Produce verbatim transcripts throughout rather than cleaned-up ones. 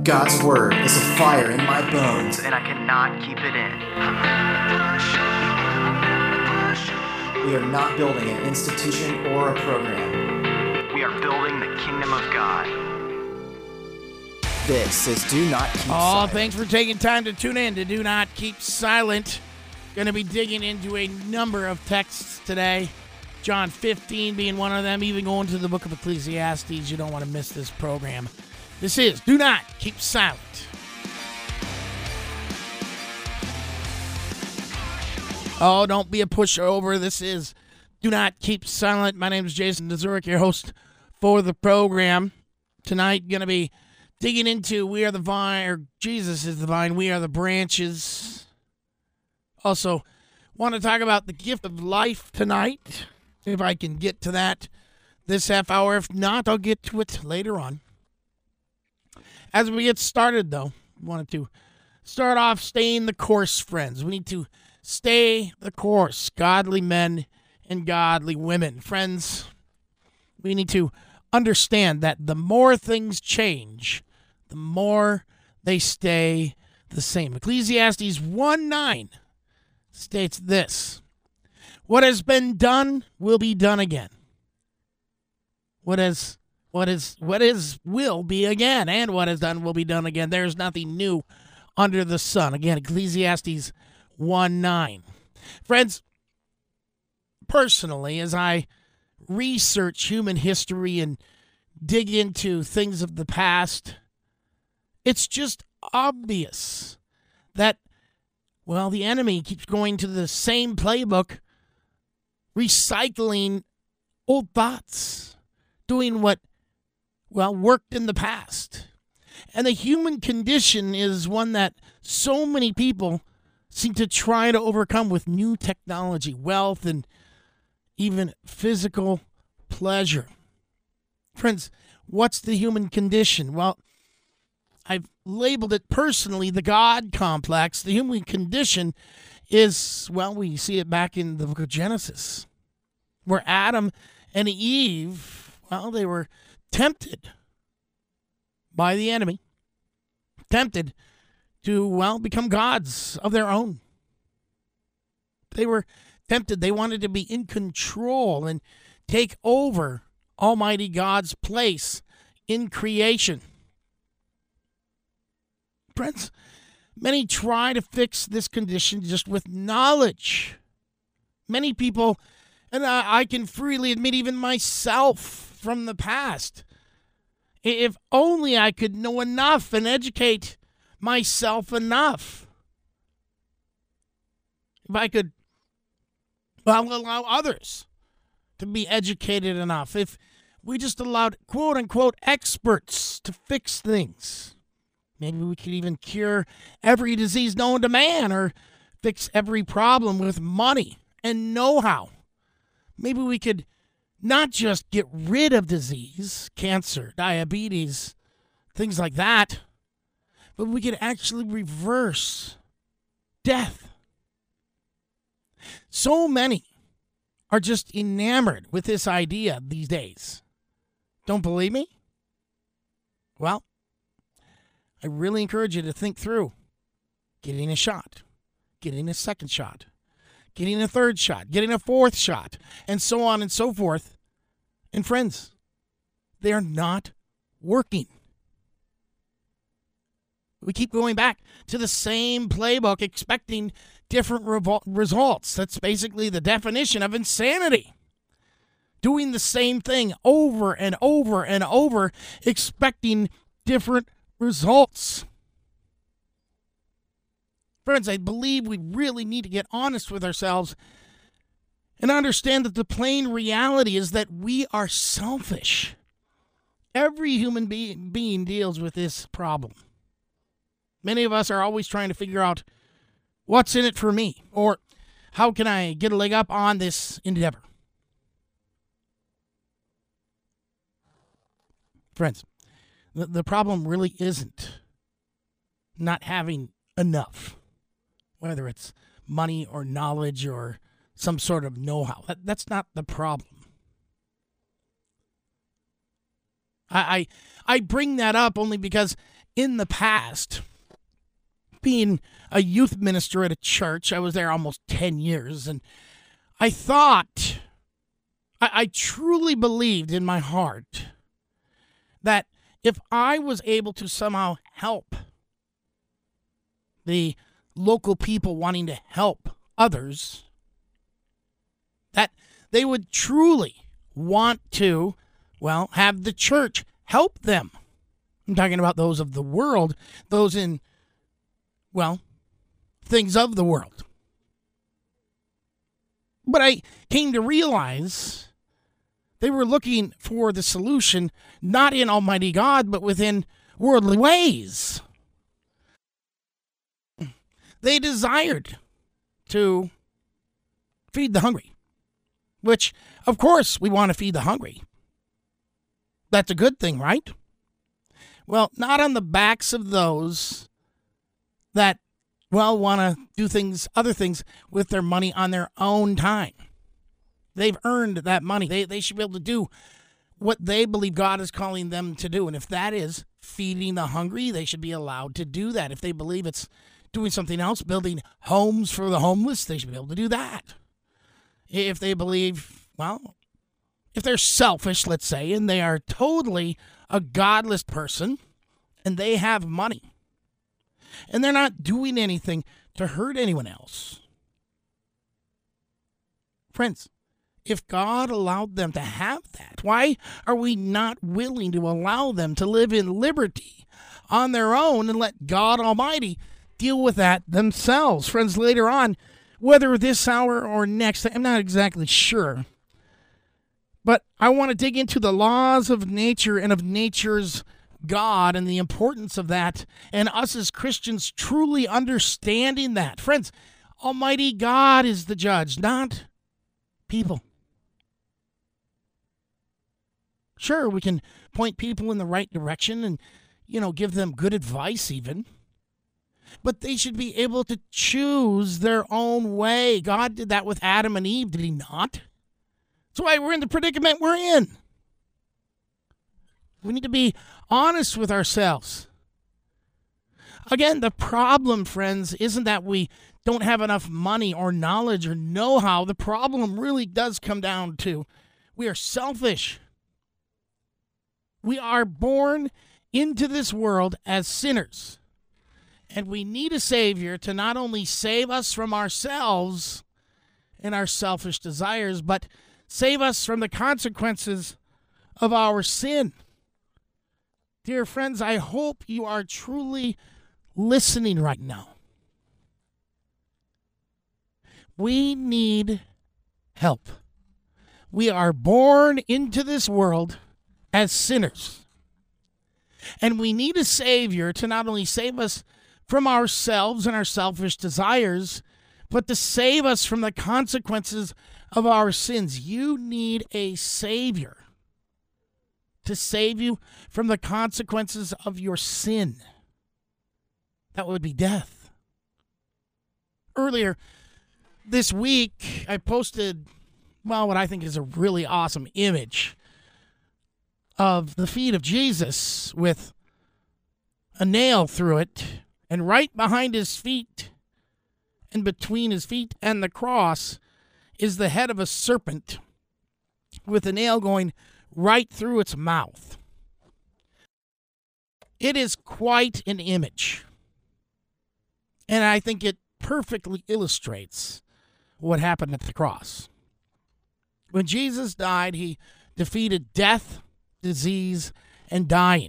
God's word is a fire in my bones, and I cannot keep it in. We are not building an institution or a program. We are building the kingdom of God. This is Do Not Keep Oh, Silent. thanks for taking time to tune in to Do Not Keep Silent. Going to be digging into a number of texts today. John fifteen being one of them, even going to the book of Ecclesiastes. You don't want to miss this program. This is Do Not Keep Silent. Oh, don't be a pushover. This is Do Not Keep Silent. My name is Jason Dezurek, your host for the program. Tonight, going to be digging into We Are the Vine, or Jesus is the Vine, We Are the Branches. Also, want to talk about the gift of life tonight, if I can get to that this half hour. If not, I'll get to it later on. As we get started, though, I wanted to start off staying the course, friends. We need to stay the course, godly men and godly women. Friends, we need to understand that the more things change, the more they stay the same. Ecclesiastes one nine states this: what has been done will be done again. What has what is what is will be again, and what is done will be done again. There is nothing new under the sun. Again, Ecclesiastes one nine. Friends, personally, as I research human history and dig into things of the past, it's just obvious that, well, the enemy keeps going to the same playbook, recycling old thoughts, doing what, well, worked in the past. And the human condition is one that so many people seem to try to overcome with new technology, wealth, and even physical pleasure. Friends, what's the human condition? Well, I've labeled it personally the God complex. The human condition is, well, we see it back in the book of Genesis, where Adam and Eve, well, they were tempted by the enemy, tempted to, well, become gods of their own. They were tempted. They wanted to be in control and take over Almighty God's place in creation. Friends, many try to fix this condition just with knowledge. Many people, and I, I can freely admit even myself from the past, if only I could know enough and educate myself enough. If I could, well, allow others to be educated enough. If we just allowed quote-unquote experts to fix things, maybe we could even cure every disease known to man or fix every problem with money and know-how. Maybe we could not just get rid of disease, cancer, diabetes, things like that, but we could actually reverse death. So many are just enamored with this idea these days. Don't believe me? Well, I really encourage you to think through getting a shot, getting a second shot, getting a third shot, getting a fourth shot, and so on and so forth. And friends, they are not working. We keep going back to the same playbook, expecting different revol- results. That's basically the definition of insanity. Doing the same thing over and over and over, expecting different results. Friends, I believe we really need to get honest with ourselves and understand that the plain reality is that we are selfish. Every human be- being deals with this problem. Many of us are always trying to figure out what's in it for me, or how can I get a leg up on this endeavor. Friends, the, the problem really isn't not having enough, whether it's money or knowledge or some sort of know-how. That, that's not the problem. I, I I bring that up only because in the past, being a youth minister at a church, I was there almost ten years, and I thought, I, I truly believed in my heart that if I was able to somehow help the local people wanting to help others, that they would truly want to, well, have the church help them. I'm talking about those of the world, those in, well, things of the world. But I came to realize they were looking for the solution not in Almighty God, but within worldly ways. They desired to feed the hungry, which, of course, we want to feed the hungry. That's a good thing, right? Well, not on the backs of those that, well, want to do things, other things with their money on their own time. They've earned that money. They, they should be able to do what they believe God is calling them to do. And if that is feeding the hungry, they should be allowed to do that. If they believe it's doing something else, building homes for the homeless, they should be able to do that. If they believe, well, if they're selfish, let's say, and they are totally a godless person, and they have money, and they're not doing anything to hurt anyone else. Friends, if God allowed them to have that, why are we not willing to allow them to live in liberty on their own and let God Almighty deal with that themselves? Friends, later on, whether this hour or next, I'm not exactly sure, but I want to dig into the laws of nature and of nature's God and the importance of that, and us as Christians truly understanding that. Friends, Almighty God is the judge, not people. Sure, we can point people in the right direction and, you know, give them good advice even. But they should be able to choose their own way. God did that with Adam and Eve, did he not? That's why we're in the predicament we're in. We need to be honest with ourselves. Again, the problem, friends, isn't that we don't have enough money or knowledge or know-how. The problem really does come down to we are selfish. We are born into this world as sinners. And we need a Savior to not only save us from ourselves and our selfish desires, but save us from the consequences of our sin. Dear friends, I hope you are truly listening right now. We need help. We are born into this world as sinners. And we need a Savior to not only save us from ourselves and our selfish desires, but to save us from the consequences of our sins. You need a Savior to save you from the consequences of your sin. That would be death. Earlier this week, I posted, well, what I think is a really awesome image of the feet of Jesus with a nail through it, and right behind his feet and between his feet and the cross is the head of a serpent with a nail going right through its mouth. It is quite an image, and I think it perfectly illustrates what happened at the cross. When Jesus died, he defeated death, disease, and dying.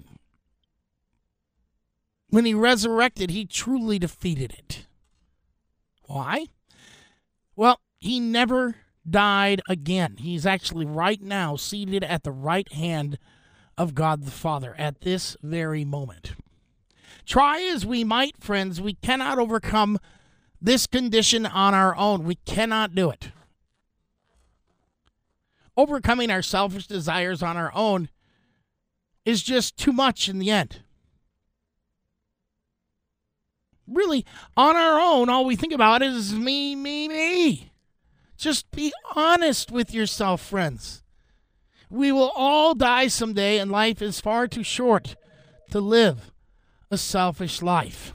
When he resurrected, he truly defeated it. Why? Well, he never died again. He's actually right now seated at the right hand of God the Father at this very moment. Try as we might, friends, we cannot overcome this condition on our own. We cannot do it. Overcoming our selfish desires on our own is just too much in the end. Really, on our own, all we think about is me, me, me. Just be honest with yourself, friends. We will all die someday, and life is far too short to live a selfish life.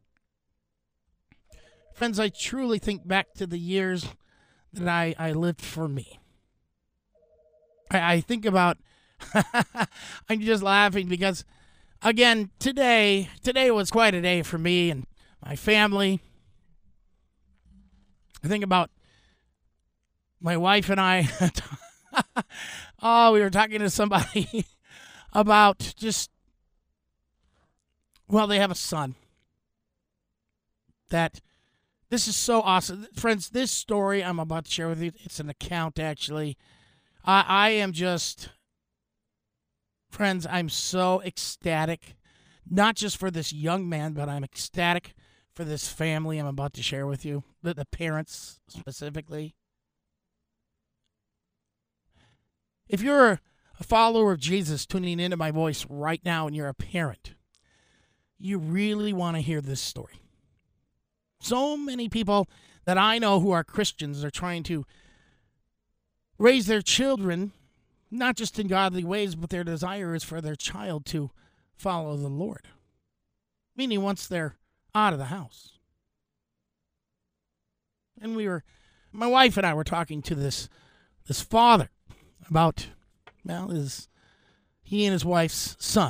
Friends, I truly think back to the years that I, I lived for me. I, I think about, I'm just laughing because, again, today, today was quite a day for me and my family. I think about my wife and I. Oh, we were talking to somebody about just, well, they have a son. That, this is so awesome. Friends, this story I'm about to share with you, it's an account, actually. I, I am just, friends, I'm so ecstatic. Not just for this young man, but I'm ecstatic for this family I'm about to share with you. The, the parents, specifically. If you're a follower of Jesus tuning into my voice right now and you're a parent, you really want to hear this story. So many people that I know who are Christians are trying to raise their children, not just in godly ways, but their desire is for their child to follow the Lord. Meaning once they're out of the house. And we were, my wife and I were talking to this, this father about, well, his, he and his wife's son,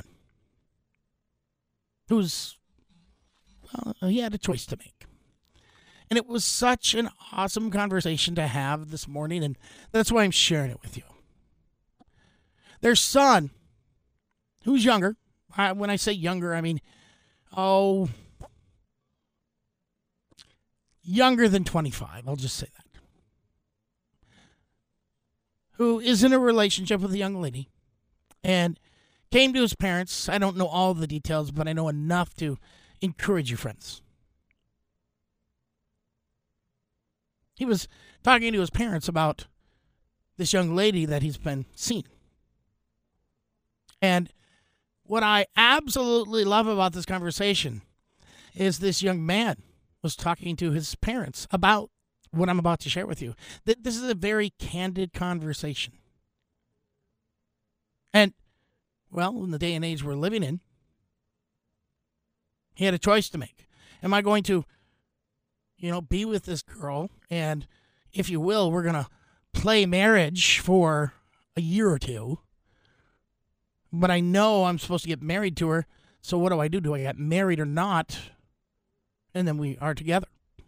who's, well, he had a choice to make. And it was such an awesome conversation to have this morning, and that's why I'm sharing it with you. Their son, who's younger, I, when I say younger, I mean, oh, younger than twenty-five, I'll just say that, who is in a relationship with a young lady and came to his parents. I don't know all the details, but I know enough to encourage you, friends. He was talking to his parents about this young lady that he's been seeing. And what I absolutely love about this conversation is this young man was talking to his parents about what I'm about to share with you. This is a very candid conversation. And, well, in the day and age we're living in, he had a choice to make. Am I going to, you know, be with this girl and, if you will, we're going to play marriage for a year or two, but I know I'm supposed to get married to her, so what do I do? Do I get married or not? And then we are together.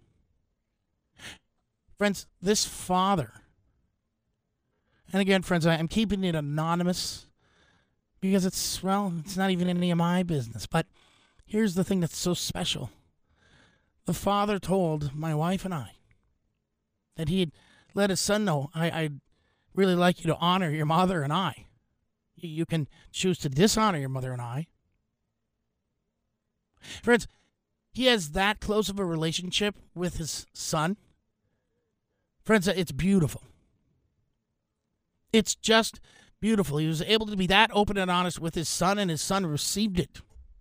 Friends, this father, and again, friends, I'm keeping it anonymous because it's, well, it's not even any of my business. But here's the thing that's so special. The father told my wife and I that he'd let his son know, I, I'd really like you to honor your mother and I. You can choose to dishonor your mother and I. Friends, he has that close of a relationship with his son. Friends, it's beautiful. It's just beautiful. He was able to be that open and honest with his son, and his son received it.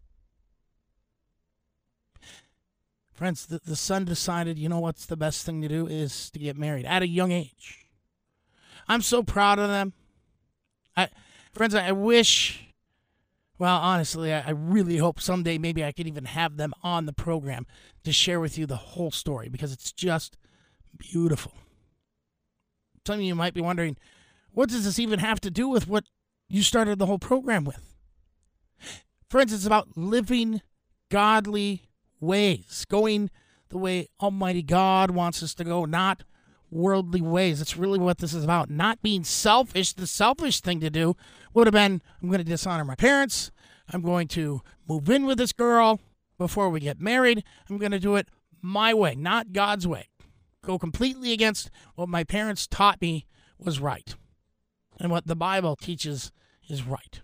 Friends, the, the son decided, you know what's the best thing to do is to get married at a young age. I'm so proud of them. I, friends, I wish, well, honestly, I, I really hope someday maybe I could even have them on the program to share with you the whole story because it's just beautiful. Some of you might be wondering, what does this even have to do with what you started the whole program with? Friends, it's about living godly ways, going the way Almighty God wants us to go, not worldly ways. That's really what this is about. Not being selfish. The selfish thing to do would have been, I'm going to dishonor my parents. I'm going to move in with this girl before we get married. I'm going to do it my way, not God's way. Go completely against what my parents taught me was right and what the Bible teaches is right.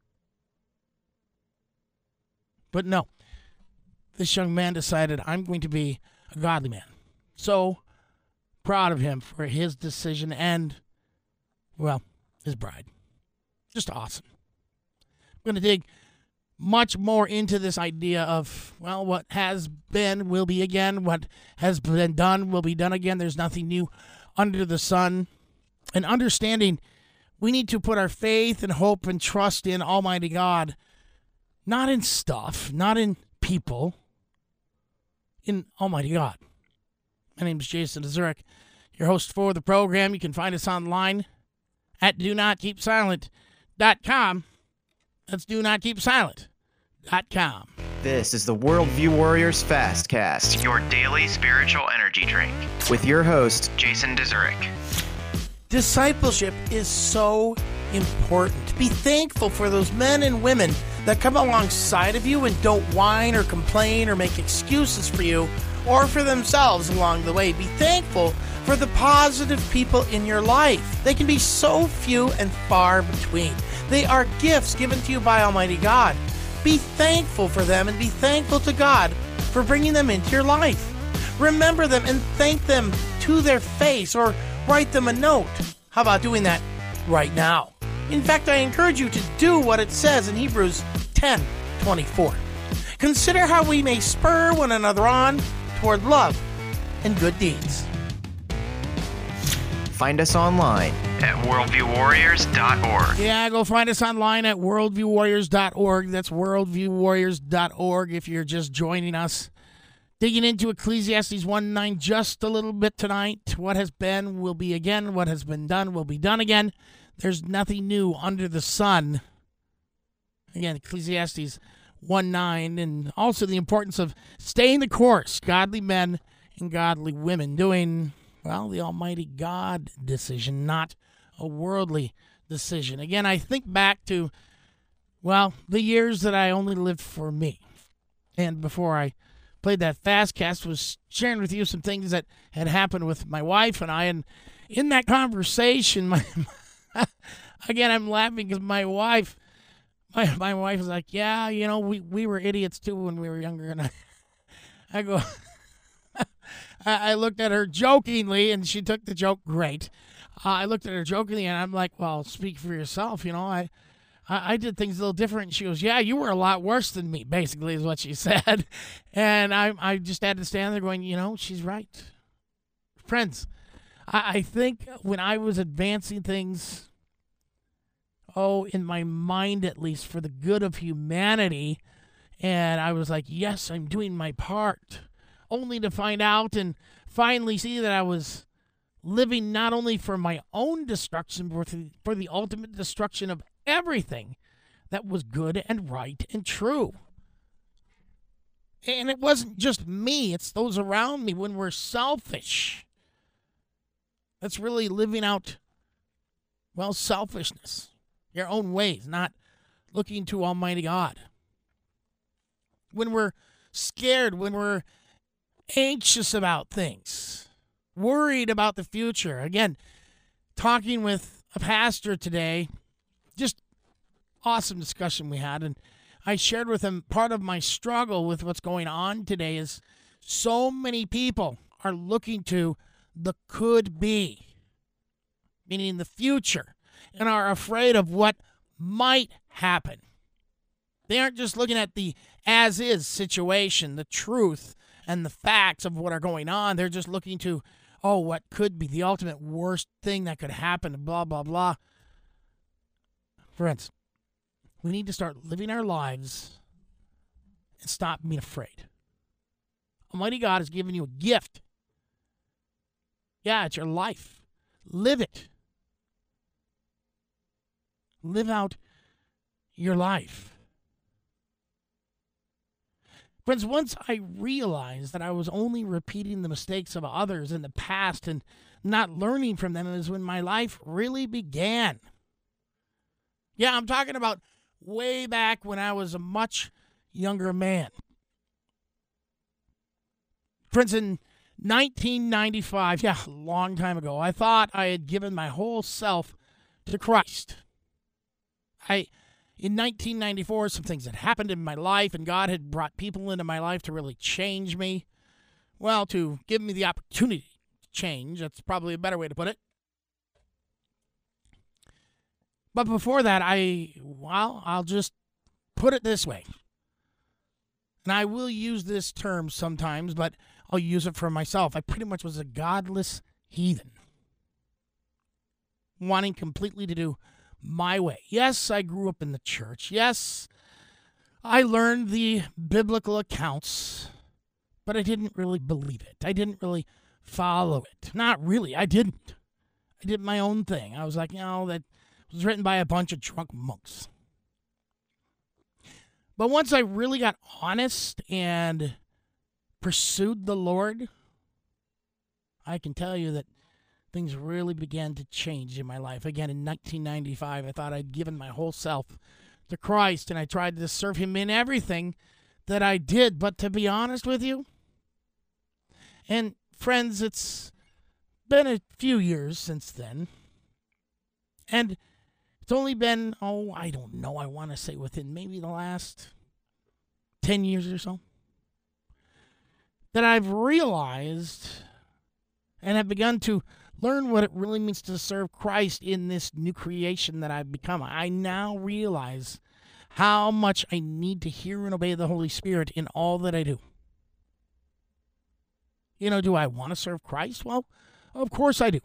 But no, this young man decided, I'm going to be a godly man. So proud of him for his decision and, well, his bride. Just awesome. I'm going to dig much more into this idea of, well, what has been will be again. What has been done will be done again. There's nothing new under the sun. And understanding we need to put our faith and hope and trust in Almighty God, not in stuff, not in people in Almighty God. My name is Jason Zurich, your host for the program. You can find us online at do not keep silent dot com. That's do not keep silent dot com. This is the Worldview Warriors Fastcast, your daily spiritual energy drink, with your host, Jason Zurich. Discipleship is so important. Be thankful for those men and women that come alongside of you and don't whine or complain or make excuses for you or for themselves along the way. Be thankful for the positive people in your life. They can be so few and far between. They are gifts given to you by Almighty God. Be thankful for them and be thankful to God for bringing them into your life. Remember them and thank them to their face or write them a note. How about doing that right now? In fact, I encourage you to do what it says in Hebrews ten twenty-four. Consider how we may spur one another on toward love and good deeds. Find us online at worldview warriors dot org. Yeah, go find us online at worldview warriors dot org. That's worldview warriors dot org if you're just joining us. Digging into Ecclesiastes one nine just a little bit tonight. What has been will be again. What has been done will be done again. There's nothing new under the sun. Again, Ecclesiastes one nine, and also the importance of staying the course. Godly men and godly women doing, well, the Almighty God decision, not a worldly decision. Again, I think back to, well, the years that I only lived for me. And before I played that Fastcast, was sharing with you some things that had happened with my wife and I. And in that conversation, my again, I'm laughing because my wife, my, my wife was like, yeah, you know, we, we were idiots too when we were younger. And I, I go, I looked at her jokingly, and she took the joke great. Uh, I looked at her jokingly, and I'm like, well, speak for yourself. You know, I, I, I did things a little different. And she goes, yeah, you were a lot worse than me, basically, is what she said. And I, I just had to stand there going, you know, she's right. Friends, I, I think when I was advancing things, oh, in my mind at least, for the good of humanity, and I was like, yes, I'm doing my part, only to find out and finally see that I was living not only for my own destruction, but for the ultimate destruction of everything that was good and right and true. And it wasn't just me, it's those around me. When we're selfish, that's really living out, well, selfishness, your own ways, not looking to Almighty God. When we're scared, when we're anxious about things, worried about the future. Again, talking with a pastor today, just awesome discussion we had, and I shared with him part of my struggle with what's going on today is so many people are looking to the could be, meaning the future, and are afraid of what might happen. They aren't just looking at the as-is situation, the truth, and the facts of what are going on. They're just looking to, oh, what could be the ultimate worst thing that could happen, blah, blah, blah. Friends, we need to start living our lives and stop being afraid. Almighty God has given you a gift. Yeah, it's your life. Live it. Live out your life. Friends, once I realized that I was only repeating the mistakes of others in the past and not learning from them is when my life really began. Yeah, I'm talking about way back when I was a much younger man. Friends, in nineteen ninety-five, yeah, a long time ago, I thought I had given my whole self to Christ. I... In nineteen ninety-four, some things had happened in my life, and God had brought people into my life to really change me. Well, to give me the opportunity to change. That's probably a better way to put it. But before that, I, well, I'll just put it this way. And I will use this term sometimes, but I'll use it for myself. I pretty much was a godless heathen, wanting completely to do my way. Yes, I grew up in the church. Yes, I learned the biblical accounts, but I didn't really believe it. I didn't really follow it. Not really. I didn't. I did my own thing. I was like, you know, that was written by a bunch of drunk monks. But once I really got honest and pursued the Lord, I can tell you that things really began to change in my life. Again, in nineteen ninety-five, I thought I'd given my whole self to Christ, and I tried to serve him in everything that I did. But to be honest with you, and friends, it's been a few years since then, and it's only been, oh, I don't know, I want to say within maybe the last ten years or so, that I've realized and have begun to learn what it really means to serve Christ in this new creation that I've become. I now realize how much I need to hear and obey the Holy Spirit in all that I do. You know, do I want to serve Christ? Well, of course I do.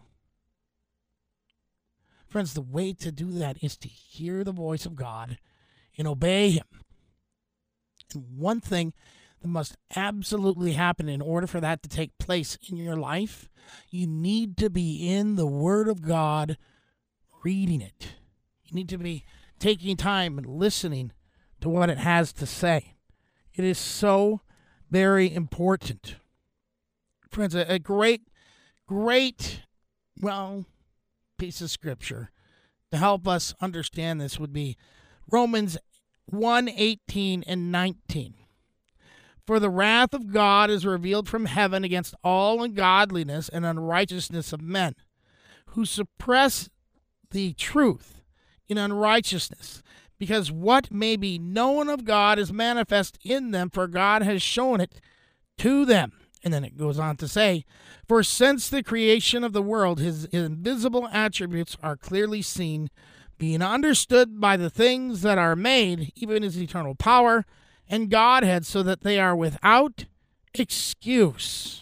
Friends, the way to do that is to hear the voice of God and obey him. And one thing that must absolutely happen in order for that to take place in your life, you need to be in the Word of God, reading it. You need to be taking time and listening to what it has to say. It is so very important. Friends, a, a great, great, well, piece of Scripture to help us understand this would be Romans one eighteen and nineteen. For the wrath of God is revealed from heaven against all ungodliness and unrighteousness of men, who suppress the truth in unrighteousness, because what may be known of God is manifest in them, for God has shown it to them. And then it goes on to say, for since the creation of the world, his invisible attributes are clearly seen, being understood by the things that are made, even his eternal power and Godhead, so that they are without excuse.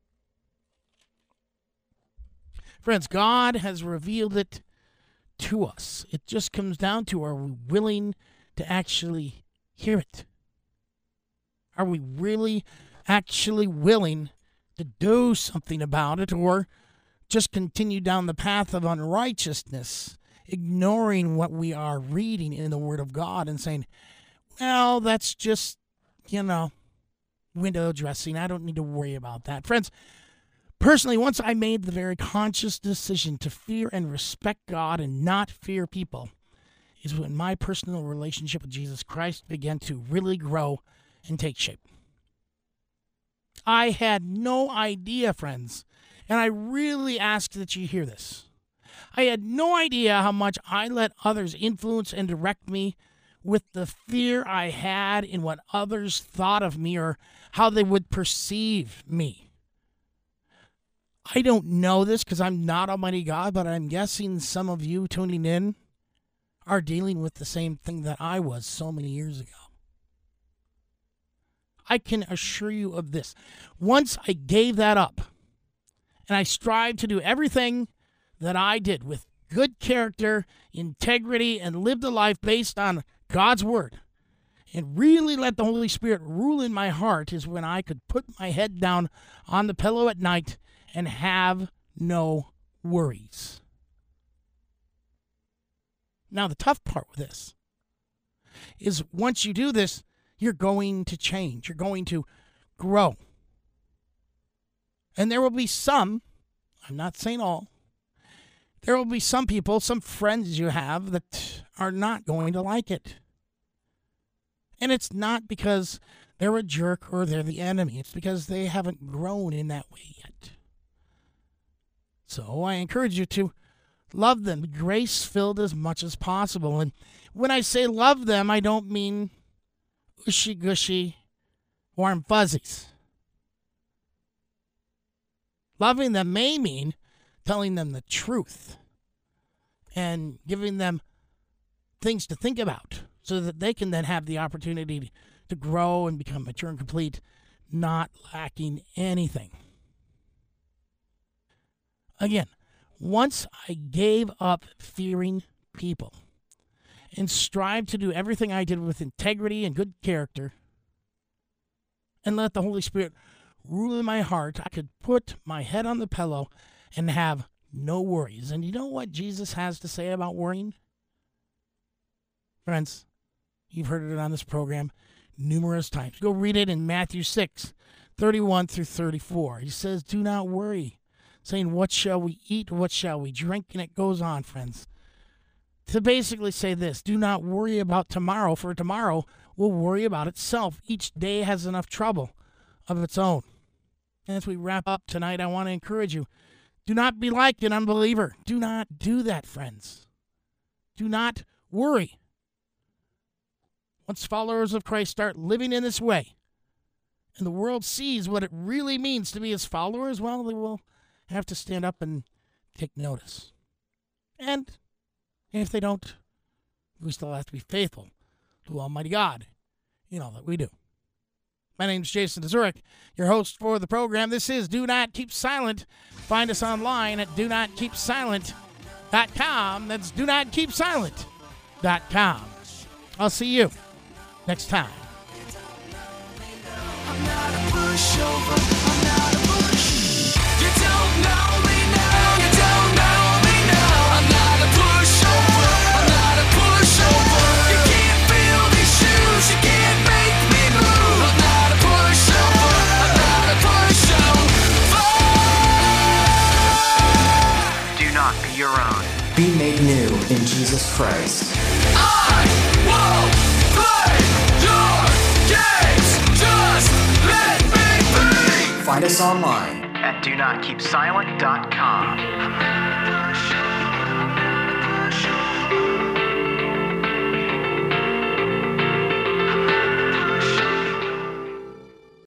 Friends, God has revealed it to us. It just comes down to, are we willing to actually hear it? Are we really actually willing to do something about it, or just continue down the path of unrighteousness, ignoring what we are reading in the Word of God and saying, well, that's just, you know, window dressing. I don't need to worry about that. Friends, personally, once I made the very conscious decision to fear and respect God and not fear people, is when my personal relationship with Jesus Christ began to really grow and take shape. I had no idea, friends, and I really ask that you hear this. I had no idea how much I let others influence and direct me with the fear I had in what others thought of me or how they would perceive me. I don't know this because I'm not Almighty God, but I'm guessing some of you tuning in are dealing with the same thing that I was so many years ago. I can assure you of this. Once I gave that up, and I strived to do everything that I did with good character, integrity, and lived a life based on God's Word, and really let the Holy Spirit rule in my heart, is when I could put my head down on the pillow at night and have no worries. Now, the tough part with this is once you do this, you're going to change. You're going to grow. And there will be some, I'm not saying all, there will be some people, some friends you have that are not going to like it. And it's not because they're a jerk or they're the enemy. It's because they haven't grown in that way yet. So I encourage you to love them, grace-filled as much as possible. And when I say love them, I don't mean ushy-gushy, warm fuzzies. Loving them may mean telling them the truth and giving them things to think about so that they can then have the opportunity to grow and become mature and complete, not lacking anything. Again, once I gave up fearing people and strive to do everything I did with integrity and good character, and let the Holy Spirit rule in my heart, I could put my head on the pillow and have no worries. And you know what Jesus has to say about worrying? Friends, you've heard it on this program numerous times. Go read it in Matthew six, thirty-one through thirty-four. He says, do not worry, saying, what shall we eat? What shall we drink? And it goes on, friends, to basically say this: do not worry about tomorrow, for tomorrow will worry about itself. Each day has enough trouble of its own. And as we wrap up tonight, I want to encourage you, do not be like an unbeliever. Do not do that, friends. Do not worry. Once followers of Christ start living in this way, and the world sees what it really means to be his followers, well, they will have to stand up and take notice. And if they don't, we still have to be faithful to Almighty God in all that we do. My name is Jason Zurich, your host for the program. This is Do Not Keep Silent. Find us online at do not keep silent dot com. That's do not keep silent dot com. I'll see you next time. I'm not a pushover. I'm not a push. You don't know me now. You don't know me now. I'm not a pushover. I'm not a pushover. You can't feel these shoes. You can't make me move. I'm not a pushover. I'm not a pushover. Do not be your own. Be made new in Jesus Christ. I won't play your games. Just let me be. Find us online At do not keep silent dot com.